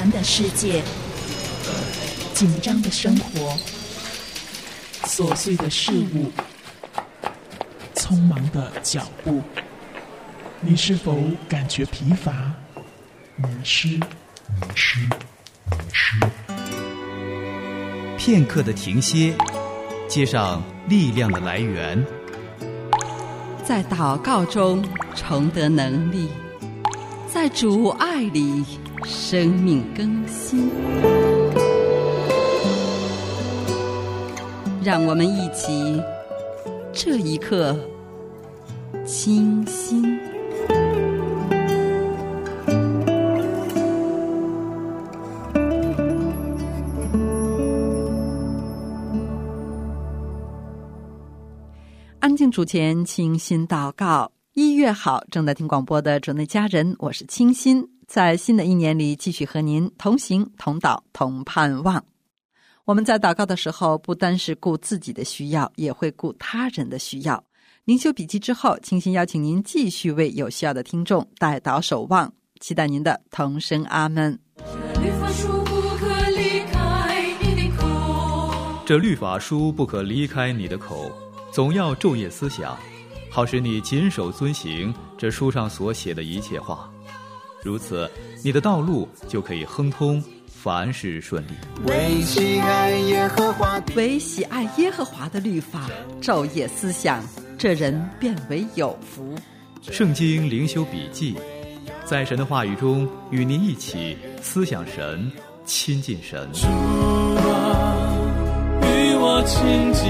繁的世界，紧张的生活，琐碎的事物，匆忙的脚步，你是否感觉疲乏、迷失？ 片刻的停歇，接上力量的来源， 在祷告中重得能力，在主爱里生命更新。让我们一起这一刻清心。安静主前，清心祷告。1月好，正在听广播的主内家人，我是清心，在新的一年里继续和您同行同祷同盼望。我们在祷告的时候，不单是顾自己的需要，也会顾他人的需要。灵修笔记之后，清心邀请您继续为有需要的听众代祷守望，期待您的同声阿们。 这律法书不可离开你的口，总要昼夜思想，好使你谨守遵行这书上所写的一切话。如此，你的道路就可以亨通，凡事顺利。 为喜爱耶和华的律法，昼夜思想，这人便为有福。 圣经灵修笔记，在神的话语中与您一起思想神，亲近神。 主啊，与我亲近，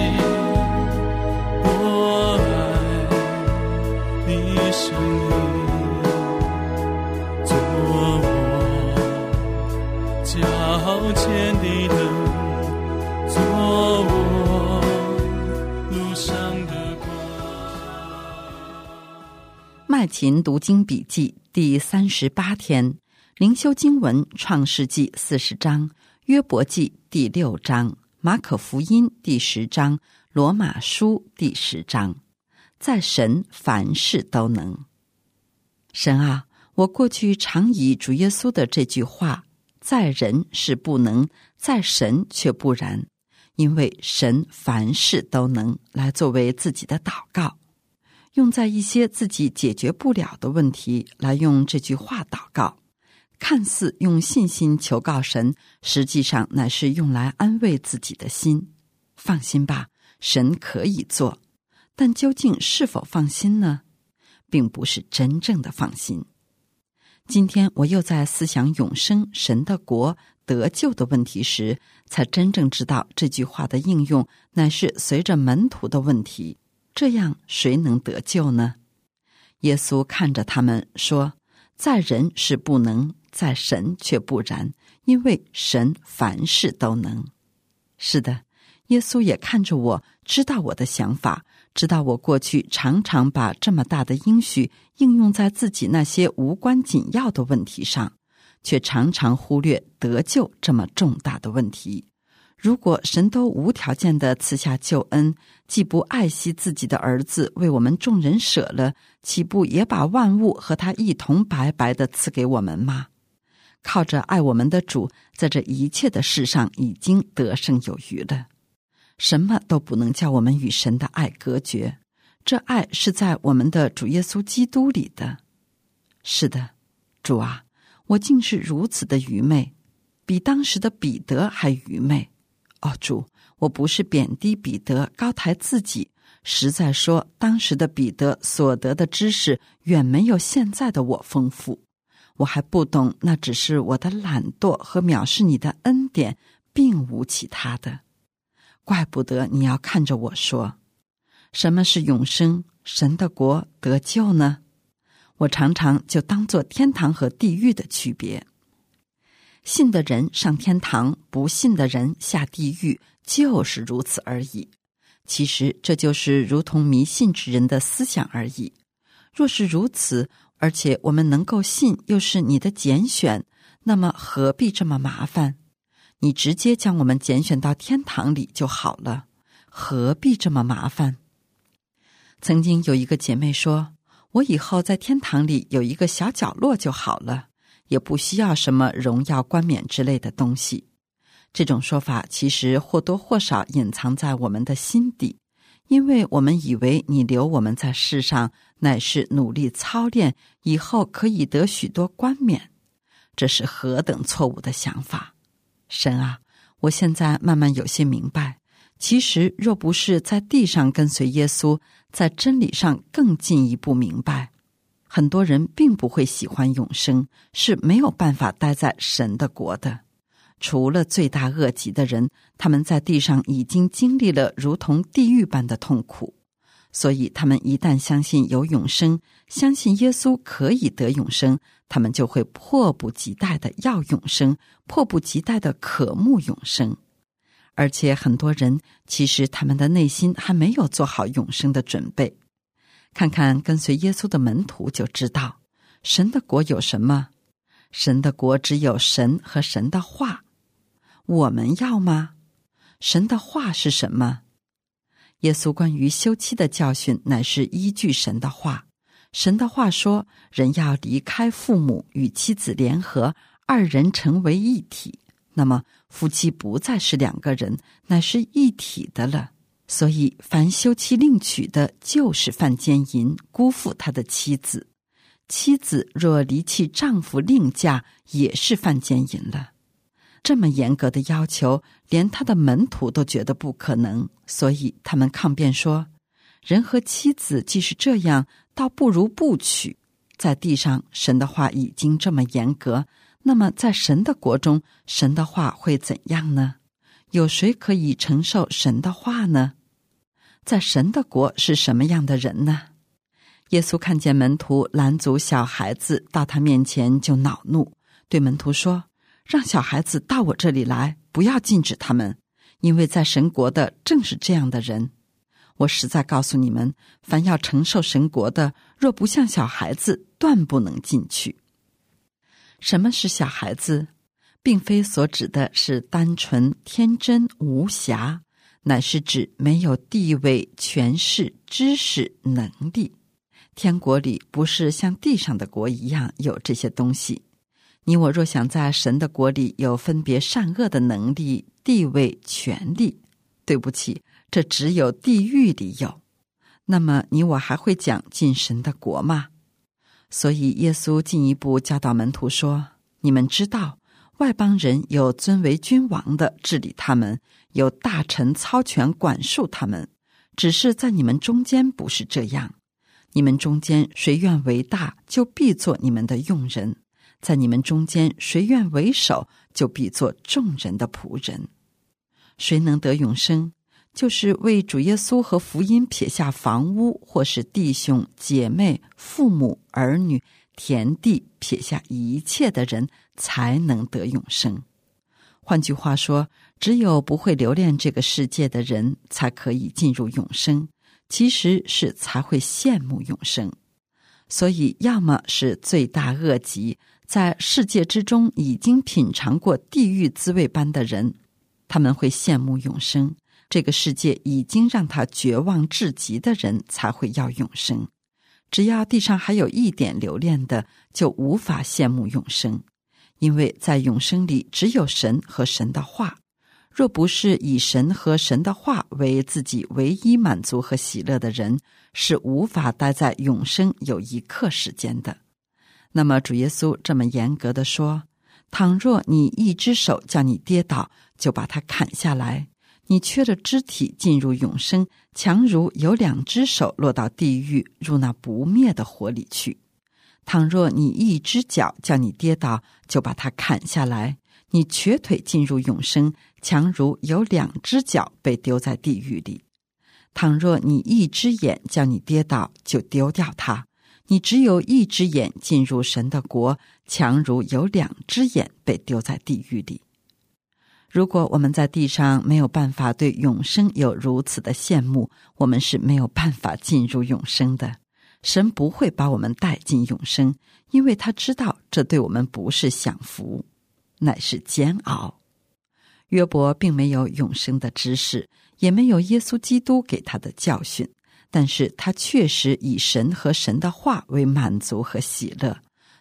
我爱你生命，做我脚前的灯，做我路上的光。 麦琴读经笔记第38天，灵修经文创世纪40章，约伯记第6章，马可福音第10章，罗马书第10章。在神凡事都能。神啊，我过去常以主耶稣的这句话，在人是不能，在神却不然，因为神凡事都能，来作为自己的祷告，用在一些自己解决不了的问题，来用这句话祷告，看似用信心求告神，实际上乃是用来安慰自己的心。放心吧，神可以做，但究竟是否放心呢？并不是真正的放心。今天我又在思想永生、神的国、得救的问题时，才真正知道这句话的应用乃是随着门徒的问题。这样谁能得救呢？耶稣看着他们说，在人是不能，在神却不然，因为神凡事都能。是的，耶稣也看着我，知道我的想法，知道我过去常常把这么大的应许应用在自己那些无关紧要的问题上，却常常忽略得救这么重大的问题。如果神都无条件地赐下救恩，既不爱惜自己的儿子为我们众人舍了，岂不也把万物和他一同白白地赐给我们吗？靠着爱我们的主，在这一切的事上已经得胜有余了。什么都不能叫我们与神的爱隔绝，这爱是在我们的主耶稣基督里的。是的，主啊，我竟是如此的愚昧，比当时的彼得还愚昧。哦，主，我不是贬低彼得，高抬自己，实在说，当时的彼得所得的知识远没有现在的我丰富。我还不懂，那只是我的懒惰和藐视你的恩典，并无其他的。怪不得你要看着我说，什么是永生、神的国、得救呢？我常常就当作天堂和地狱的区别。信的人上天堂，不信的人下地狱，就是如此而已。其实这就是如同迷信之人的思想而已。若是如此，而且我们能够信，又是你的拣选，那么何必这么麻烦？你直接将我们拣选到天堂里就好了，何必这么麻烦？曾经有一个姐妹说，我以后在天堂里有一个小角落就好了， 也不需要什么荣耀冠冕之类的东西。这种说法其实或多或少隐藏在我们的心底，因为我们以为你留我们在世上乃是努力操练，以后可以得许多冠冕。这是何等错误的想法！神啊，我现在慢慢有些明白，其实若不是在地上跟随耶稣，在真理上更进一步明白，很多人并不会喜欢永生，是没有办法待在神的国的。除了罪大恶极的人，他们在地上已经经历了如同地狱般的痛苦，所以他们一旦相信有永生，相信耶稣可以得永生，他们就会迫不及待的要永生，迫不及待的渴慕永生。而且很多人其实他们的内心还没有做好永生的准备。看看跟随耶稣的门徒就知道，神的国有什么？神的国只有神和神的话。我们要吗？神的话是什么？耶稣关于休妻的教训乃是依据神的话。神的话说，人要离开父母，与妻子联合，二人成为一体。那么夫妻不再是两个人，乃是一体的了。所以凡休妻另娶的，就是犯奸淫，辜负他的妻子。妻子若离弃丈夫另嫁，也是犯奸淫了。这么严格的要求，连他的门徒都觉得不可能，所以他们抗辩说，人和妻子既是这样，倒不如不娶。在地上神的话已经这么严格，那么在神的国中，神的话会怎样呢？有谁可以承受神的话呢？在神的国是什么样的人呢？耶稣看见门徒拦阻小孩子到他面前，就恼怒，对门徒说，让小孩子到我这里来，不要禁止他们，因为在神国的正是这样的人。我实在告诉你们，凡要承受神国的，若不像小孩子，断不能进去。什么是小孩子？并非所指的是单纯、天真、无瑕，乃是指没有地位、权势、知识、能力。天国里不是像地上的国一样有这些东西。你我若想在神的国里有分别善恶的能力、地位、权力，对不起，这只有地狱里有。那么你我还会讲进神的国吗？所以耶稣进一步教导门徒说，你们知道外邦人有尊为君王的治理他们，有大臣操权管束他们，只是在你们中间不是这样。你们中间谁愿为大，就必做你们的用人；在你们中间谁愿为首，就必做众人的仆人。谁能得永生？就是为主耶稣和福音撇下房屋，或是弟兄姐妹、父母儿女、田地，撇下一切的人，才能得永生。换句话说，只有不会留恋这个世界的人，才可以进入永生，其实是才会羡慕永生。所以要么是罪大恶极，在世界之中已经品尝过地狱滋味般的人，他们会羡慕永生。这个世界已经让他绝望至极的人才会要永生。只要地上还有一点留恋的，就无法羡慕永生，因为在永生里只有神和神的话。若不是以神和神的话为自己唯一满足和喜乐的人，是无法待在永生有一刻时间的。那么主耶稣这么严格地说，倘若你一只手叫你跌倒，就把它砍下来。你缺了肢体进入永生，强如有两只手落到地狱，入那不灭的火里去。倘若你一只脚叫你跌倒，就把它砍下来。你瘸腿进入永生，强如有两只脚被丢在地狱里。倘若你一只眼叫你跌倒，就丢掉它。你只有一只眼进入神的国，强如有两只眼被丢在地狱里。如果我们在地上没有办法对永生有如此的羡慕，我们是没有办法进入永生的。神不会把我们带进永生，因为他知道这对我们不是享福，乃是煎熬。约伯并没有永生的知识，也没有耶稣基督给他的教训，但是他确实以神和神的话为满足和喜乐，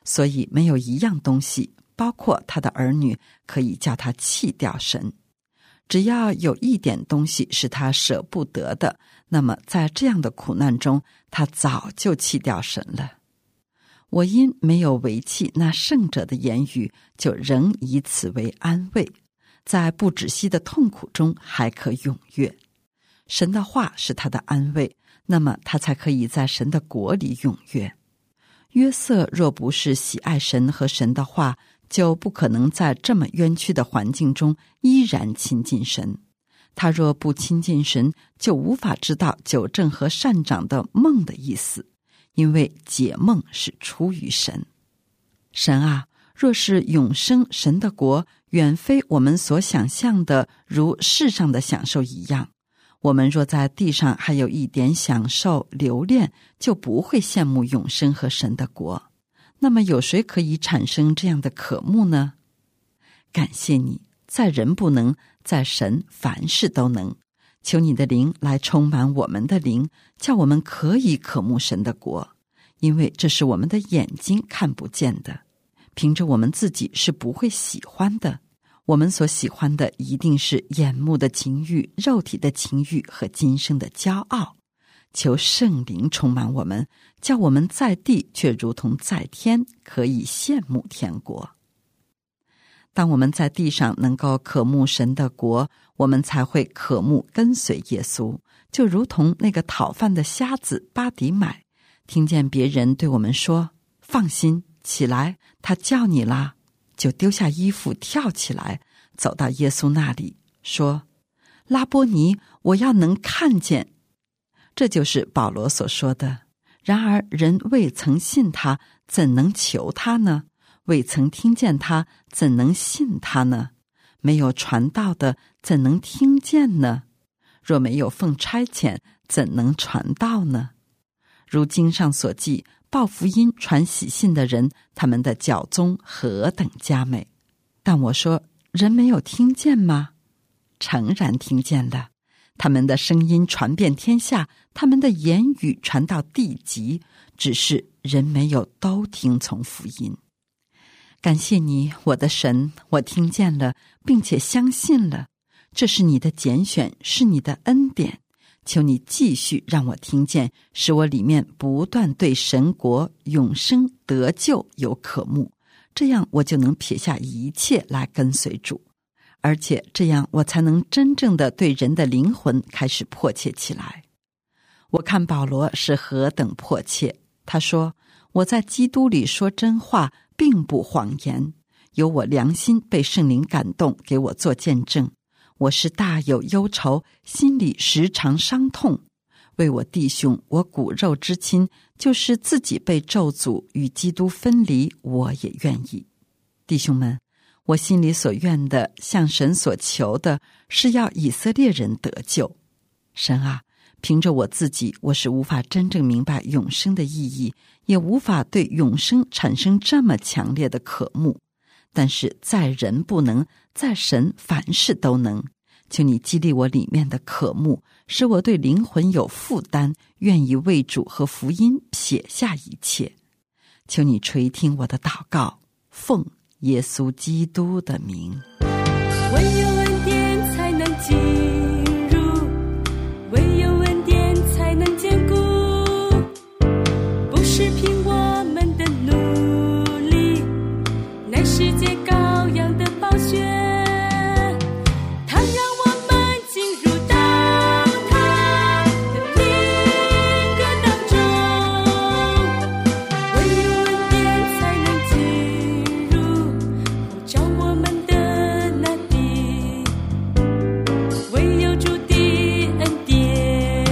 所以没有一样东西，包括他的儿女，可以叫他弃掉神。只要有一点东西是他舍不得的，那么在这样的苦难中，他早就弃掉神了。我因没有违弃那圣者的言语，就仍以此为安慰，在不止息的痛苦中还可踊跃。神的话是他的安慰，那么他才可以在神的国里踊跃。约瑟若不是喜爱神和神的话，就不可能在这么冤屈的环境中依然亲近神。他若不亲近神，就无法知道纠正和善长的梦的意思，因为解梦是出于神。神啊，若是永生，神的国远非我们所想象的如世上的享受一样。我们若在地上还有一点享受留恋，就不会羡慕永生和神的国。那么有谁可以产生这样的渴慕呢？感谢你，在人不能，在神凡事都能。求你的灵来充满我们的灵，叫我们可以渴慕神的国，因为这是我们的眼睛看不见的，凭着我们自己是不会喜欢的。我们所喜欢的一定是眼目的情欲、肉体的情欲和今生的骄傲。求圣灵充满我们，叫我们在地却如同在天，可以羡慕天国。当我们在地上能够渴慕神的国，我们才会渴慕跟随耶稣，就如同那个讨饭的瞎子巴底买，听见别人对我们说，放心，起来，他叫你啦，就丢下衣服跳起来，走到耶稣那里，说，拉波尼，我要能看见。这就是保罗所说的，然而人未曾信他，怎能求他呢？未曾听见他，怎能信他呢？没有传道的，怎能听见呢？若没有奉差遣，怎能传道呢？如经上所记，报福音传喜信的人，他们的脚踪何等佳美。但我说，人没有听见吗？诚然听见了，他们的声音传遍天下，他们的言语传到地极，只是人没有都听从福音。感谢你，我的神，我听见了，并且相信了。这是你的拣选，是你的恩典。求你继续让我听见，使我里面不断对神国、永生、得救有渴慕，这样我就能撇下一切来跟随主。而且这样我才能真正的对人的灵魂开始迫切起来。我看保罗是何等迫切，他说，我在基督里说真话，并不谎言，有我良心被圣灵感动，给我做见证。我是大有忧愁，心里时常伤痛，为我弟兄，我骨肉之亲，就是自己被咒诅与基督分离，我也愿意。弟兄们，我心里所愿的，向神所求的，是要以色列人得救。神啊，凭着我自己，我是无法真正明白永生的意义，也无法对永生产生这么强烈的渴慕。但是在人不能，在神凡事都能。求你激励我里面的渴慕，使我对灵魂有负担，愿意为主和福音撇下一切。求你垂听我的祷告，奉耶稣基督的名。 唯有恩典才能进入，唯有恩典才能坚固，不是凭我们的努力，乃是借羔羊的宝血，他让我们进入到他的灵歌当中。唯有恩典才能进入，呼召我们的那地，唯有主的恩典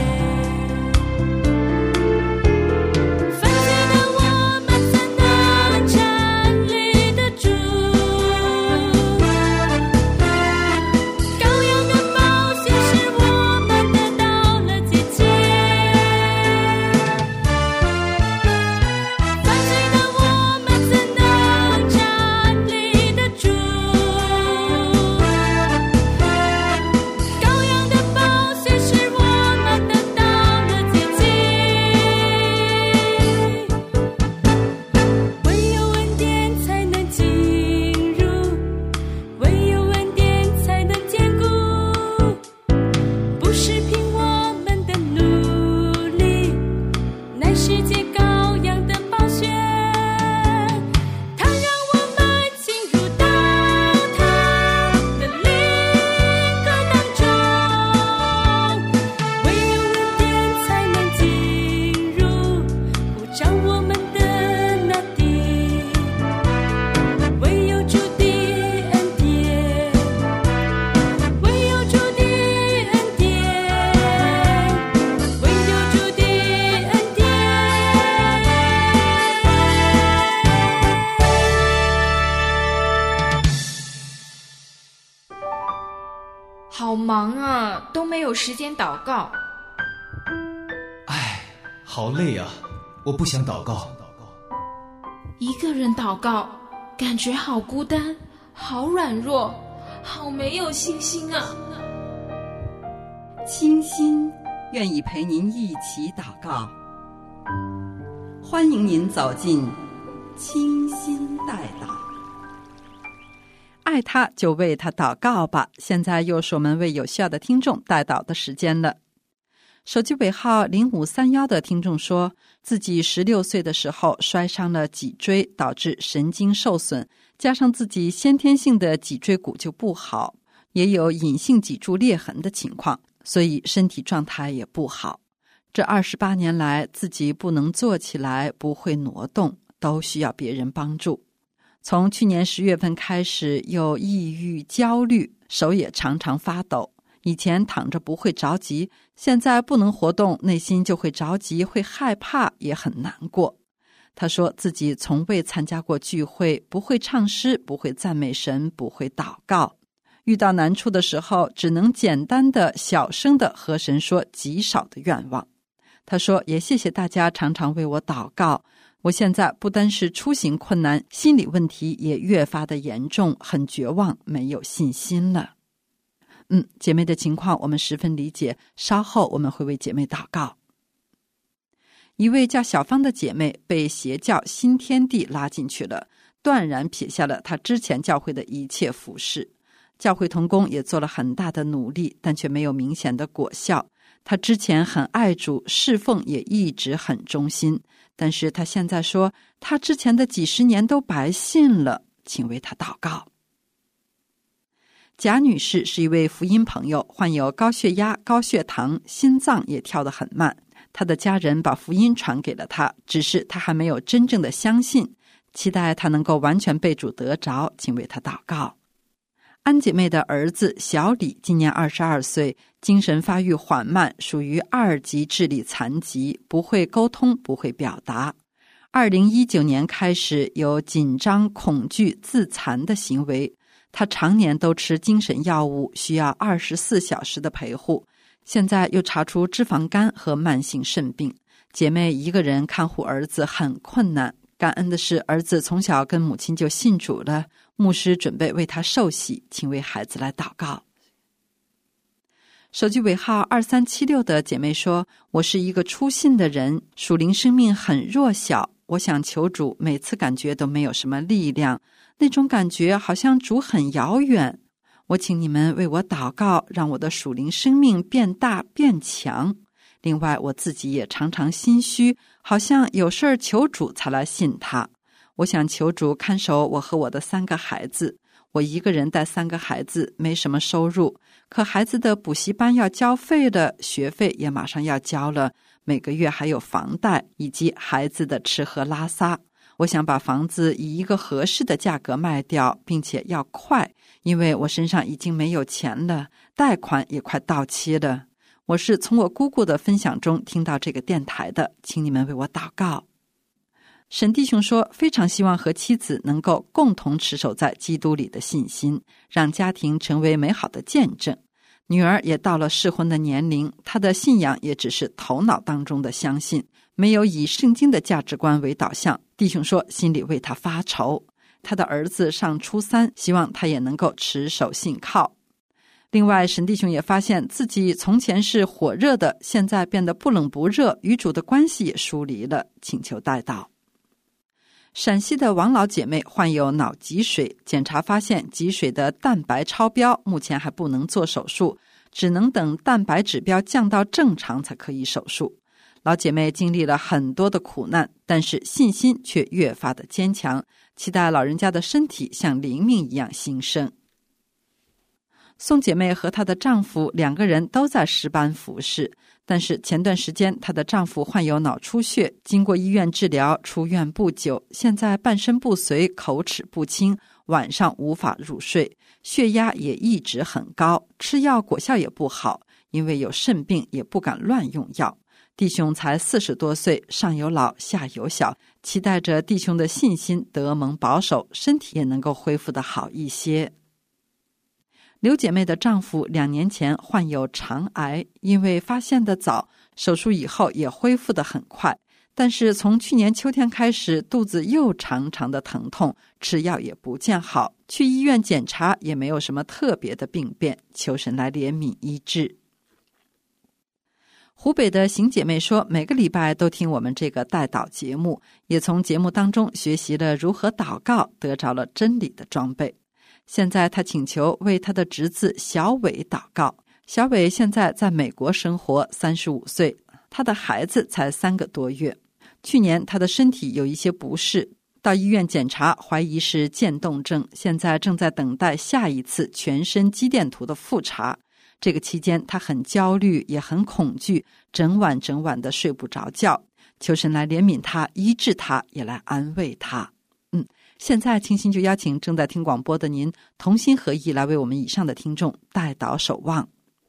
好忙啊，都没有时间祷告。 唉，好累啊，我不想祷告。 一个人祷告，感觉好孤单，好软弱，好没有信心啊。 清心愿意陪您一起祷告，欢迎您走进清心代祷。爱他就为他祷告吧。现在又是我们为有需要的听众代祷的时间了。手机尾号0531的听众说，自己16岁的时候摔伤了脊椎，导致神经受损，加上自己先天性的脊椎骨就不好，也有隐性脊柱裂痕的情况，所以身体状态也不好。这28年来，自己不能坐起来，不会挪动，都需要别人帮助。从去年10月份开始，又抑郁焦虑，手也常常发抖。以前躺着不会着急，现在不能活动，内心就会着急，会害怕，也很难过。他说自己从未参加过聚会，不会唱诗，不会赞美神，不会祷告。遇到难处的时候，只能简单的小声的和神说极少的愿望。他说也谢谢大家常常为我祷告，我现在不单是出行困难，心理问题也越发的严重，很绝望，没有信心了。姐妹的情况我们十分理解，稍后我们会为姐妹祷告。一位叫小芳的姐妹被邪教新天地拉进去了，断然撇下了她之前教会的一切服事。教会同工也做了很大的努力，但却没有明显的果效。她之前很爱主，侍奉也一直很忠心，但是她现在说她之前的几十年都白信了，请为她祷告。贾女士是一位福音朋友，患有高血压、高血糖，心脏也跳得很慢。她的家人把福音传给了她，只是她还没有真正的相信，期待她能够完全被主得着，请为她祷告。安姐妹的儿子小李今年22岁，精神发育缓慢，属于2级智力残疾，不会沟通，不会表达。2019年开始有紧张、恐惧、自残的行为。他常年都吃精神药物，需要24小时的陪护。现在又查出脂肪肝和慢性肾病，姐妹一个人看护儿子很困难。感恩的是，儿子从小跟母亲就信主了，牧师准备为他受洗，请为孩子来祷告。手机尾号2376的姐妹说，我是一个初信的人，属灵生命很弱小，我想求主，每次感觉都没有什么力量，那种感觉好像主很遥远。我请你们为我祷告，让我的属灵生命变大变强。另外我自己也常常心虚，好像有事儿求主才来信他。我想求主看守我和我的3个孩子，我一个人带3个孩子，没什么收入，可孩子的补习班要交费了，学费也马上要交了，每个月还有房贷以及孩子的吃喝拉撒。我想把房子以一个合适的价格卖掉，并且要快，因为我身上已经没有钱了，贷款也快到期了。我是从我姑姑的分享中听到这个电台的，请你们为我祷告。沈弟兄说，非常希望和妻子能够共同持守在基督里的信心，让家庭成为美好的见证。女儿也到了适婚的年龄，她的信仰也只是头脑当中的相信，没有以圣经的价值观为导向。弟兄说心里为她发愁。他的儿子上初3，希望他也能够持守信靠。另外，沈弟兄也发现自己从前是火热的，现在变得不冷不热，与主的关系也疏离了，请求代祷。陕西的王老姐妹患有脑积水，检查发现积水的蛋白超标，目前还不能做手术，只能等蛋白指标降到正常才可以手术。老姐妹经历了很多的苦难，但是信心却越发的坚强，期待老人家的身体像灵命一样兴盛。宋姐妹和她的丈夫2个人都在诗班服侍，但是前段时间她的丈夫患有脑出血，经过医院治疗，出院不久，现在半身不遂，口齿不清，晚上无法入睡，血压也一直很高，吃药果效也不好，因为有肾病也不敢乱用药。弟兄才40多岁，上有老下有小，期待着弟兄的信心得蒙保守，身体也能够恢复得好一些。 刘姐妹的丈夫2年前患有肠癌，因为发现的早，手术以后也恢复得很快，但是从去年秋天开始，肚子又常常的疼痛，吃药也不见好，去医院检查也没有什么特别的病变，求神来怜悯医治。湖北的邢姐妹说，每个礼拜都听我们这个代祷节目，也从节目当中学习了如何祷告，得着了真理的装备。现在她请求为她的侄子小伟祷告。小伟现在在美国生活，35岁，他的孩子才3个多月。去年他的身体有一些不适，到医院检查，怀疑是渐冻症，现在正在等待下一次全身肌电图的复查。这个期间他很焦虑，也很恐惧，整晚的睡不着觉，求神来怜悯他，医治他，也来安慰他。现在清心就邀请正在听广播的您同心合意来为我们以上的听众代祷守望。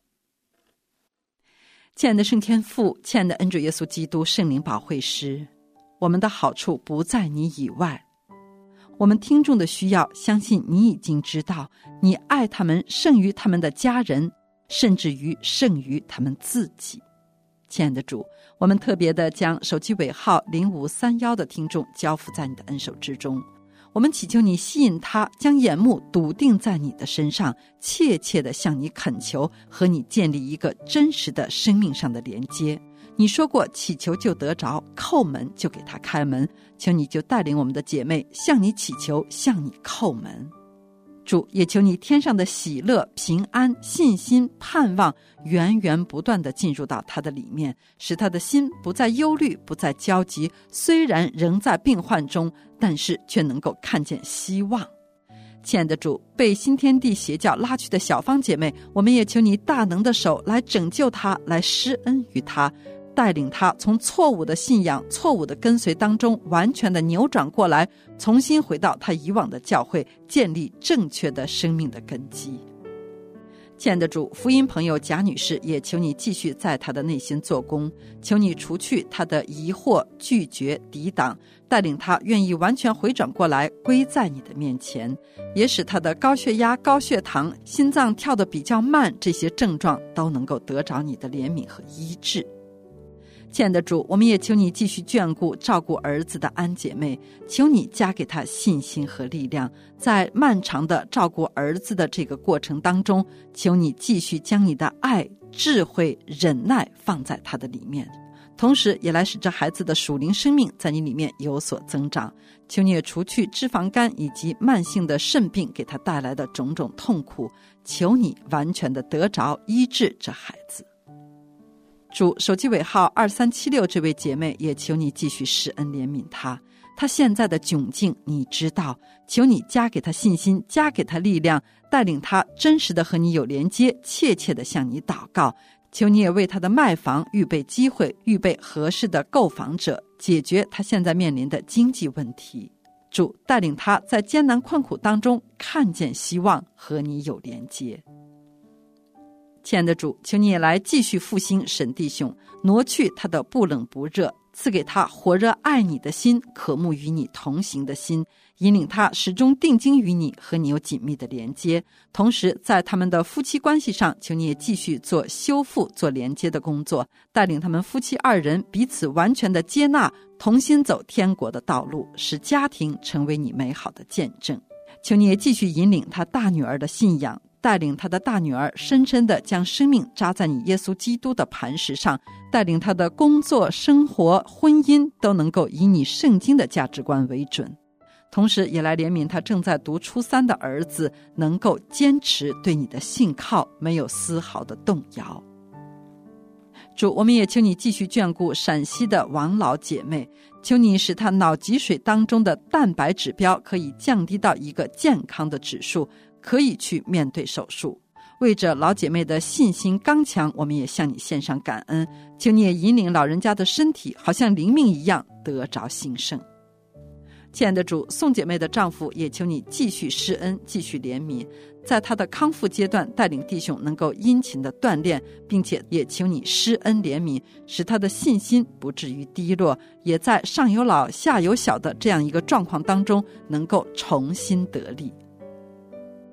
亲爱的圣天父，亲爱的恩主耶稣基督圣灵保惠师，我们的好处不在你以外，我们听众的需要相信你已经知道，你爱他们胜于他们的家人，甚至于胜于他们自己。亲爱的主，我们特别的将手机尾号0531的听众交付在你的恩手之中，我们祈求你吸引他，将眼目笃定在你的身上，切切地向你恳求，和你建立一个真实的生命上的连接。你说过，祈求就得着，叩门就给他开门，求你就带领我们的姐妹向你祈求，向你叩门。主，也求你天上的喜乐、平安、信心、盼望源源不断地进入到他的里面，使他的心不再忧虑，不再焦急，虽然仍在病患中，但是却能够看见希望。亲爱的主，被新天地邪教拉去的小芳姐妹，我们也求你大能的手来拯救她，来施恩于她，带领她从错误的信仰、错误的跟随当中完全的扭转过来，重新回到她以往的教会，建立正确的生命的根基。亲爱的主，福音朋友贾女士也求你继续在她的内心做工，求你除去她的疑惑、拒绝、抵挡，带领她愿意完全回转过来，归在你的面前，也使她的高血压、高血糖、心脏跳得比较慢，这些症状都能够得着你的怜悯和医治。亲爱的主，我们也求你继续眷顾照顾儿子的安姐妹，求你加给她信心和力量，在漫长的照顾儿子的这个过程当中，求你继续将你的爱、智慧、忍耐放在她的里面，同时也来使这孩子的属灵生命在你里面有所增长。求你也除去脂肪肝以及慢性的肾病给他带来的种种痛苦，求你完全的得着医治这孩子。主，手机尾号2376这位姐妹也求你继续施恩怜悯她，她现在的窘境你知道，求你加给她信心，加给她力量，带领她真实的和你有连接，切切的向你祷告。求你也为她的卖房预备机会，预备合适的购房者，解决她现在面临的经济问题。主，带领她在艰难困苦当中看见希望，和你有连接。亲爱的主，求你也来继续复兴沈弟兄，挪去他的不冷不热，赐给他火热爱你的心，渴慕与你同行的心，引领他始终定睛于你，和你有紧密的连接。同时在他们的夫妻关系上，求你也继续做修复、做连接的工作，带领他们夫妻2人彼此完全的接纳，同心走天国的道路，使家庭成为你美好的见证。求你也继续引领他大女儿的信仰，带领他的大女儿深深地将生命扎在你耶稣基督的磐石上，带领他的工作、生活、婚姻都能够以你圣经的价值观为准。同时也来怜悯他正在读初3的儿子，能够坚持对你的信靠，没有丝毫的动摇。主，我们也求你继续眷顾陕西的王老姐妹，求你使她脑脊髓当中的蛋白指标可以降低到一个健康的指数，可以去面对手术。为着老姐妹的信心刚强，我们也向你献上感恩，求你也引领老人家的身体好像灵命一样得着兴盛。亲爱的主，宋姐妹的丈夫也求你继续施恩，继续怜悯，在他的康复阶段带领弟兄能够殷勤的锻炼，并且也求你施恩怜悯，使他的信心不至于低落，也在上有老下有小的这样一个状况当中能够重新得力。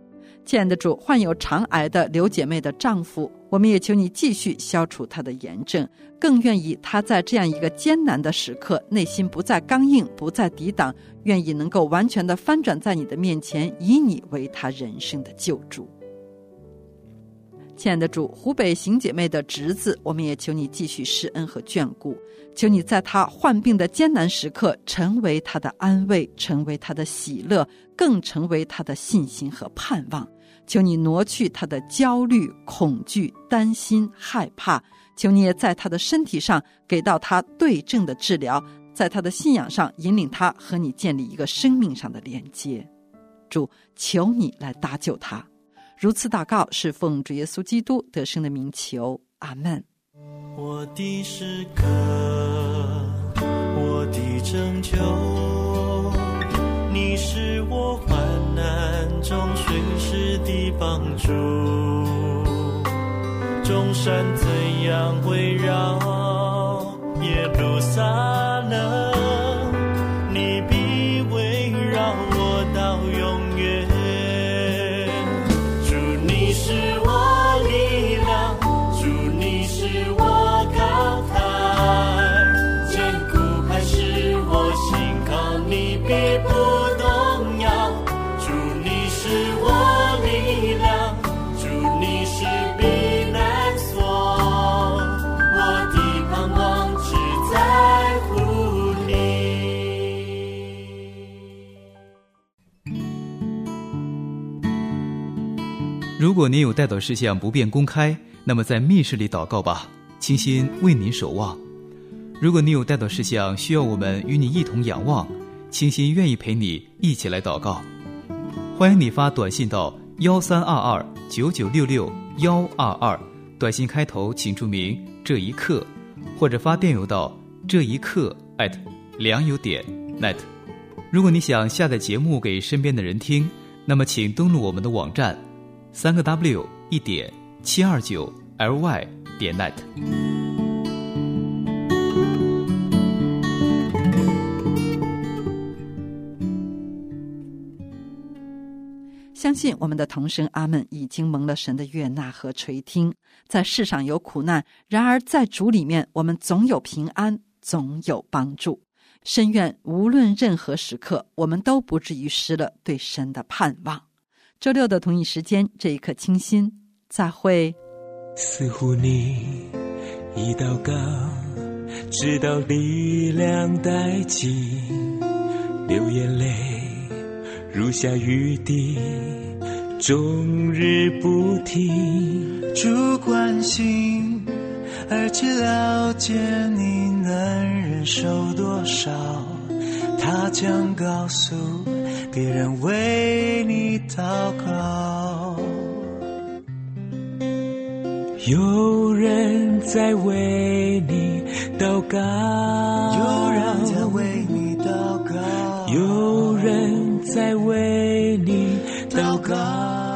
亲爱的主，患有肠癌的刘姐妹的丈夫，我们也求你继续消除他的炎症，更愿意他在这样一个艰难的时刻，内心不再刚硬，不再抵挡，愿意能够完全的翻转在你的面前，以你为他人生的救主。亲爱的主，湖北邢姐妹的侄子，我们也求你继续施恩和眷顾，求你在他患病的艰难时刻成为他的安慰，成为他的喜乐，更成为他的信心和盼望。求你挪去他的焦虑、恐惧、担心、害怕，求你也在他的身体上给到他对症的治疗，在他的信仰上引领他和你建立一个生命上的连接。主，求你来搭救他。如此祷告是奉主耶稣基督得胜的名求，阿们。 我的诗歌，我的拯救，你是我患难中随时的帮助。众山怎样围绕耶路撒冷，你必围绕我到永远。主，你是我力量，主，你是我高台，坚固还是我心靠你必不动摇。主，你是我力量，主，你是避难所，我的盼望只在乎你。 如果您有代祷事项不便公开，那么在密室里祷告吧，倾心为您守望。如果你有代祷事项需要我们与你一同仰望，倾心愿意陪你一起来祷告。欢迎你发短信到132299662122，短信开头请注明这一刻，或者发电邮到这一刻@良友.net。如果你想下载节目给身边的人听，那么请登录我们的网站3w1.729ly.net。 相信我们的童声阿们已经蒙了神的悦纳和垂听。在世上有苦难，然而在主里面我们总有平安，总有帮助。深愿无论任何时刻，我们都不至于失了对神的盼望。周六的同一时间，这一刻清心，再会。 似乎你一祷告，直到力量殆尽，流眼泪如下雨滴，终日不停。 主关心而且了解你能忍受多少，他将告诉别人为你祷告。 有人在为你祷告， 有人在为你祷告， 有人在为你祷告。